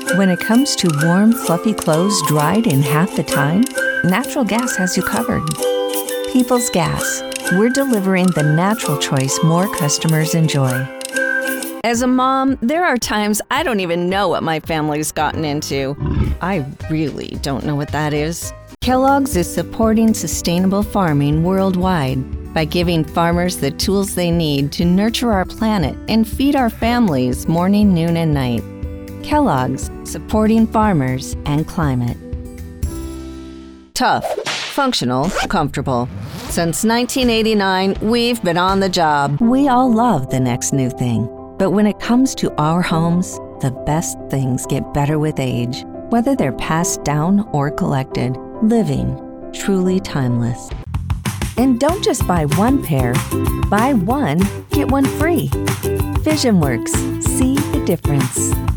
When it comes to warm, fluffy clothes dried in half the time, natural gas has you covered. People's Gas. We're delivering the natural choice more customers enjoy. As a mom, there are times I don't even know what my family's gotten into. I really don't know what that is. Kellogg's is supporting sustainable farming worldwide by giving farmers the tools they need to nurture our planet and feed our families morning, noon, and night. Kellogg's, supporting farmers and climate. Tough, functional, comfortable. Since 1989, we've been on the job. We all love the next new thing. But when it comes to our homes, the best things get better with age, whether they're passed down or collected. Living, truly timeless. And don't just buy one pair. Buy one, get one free. VisionWorks. See the difference.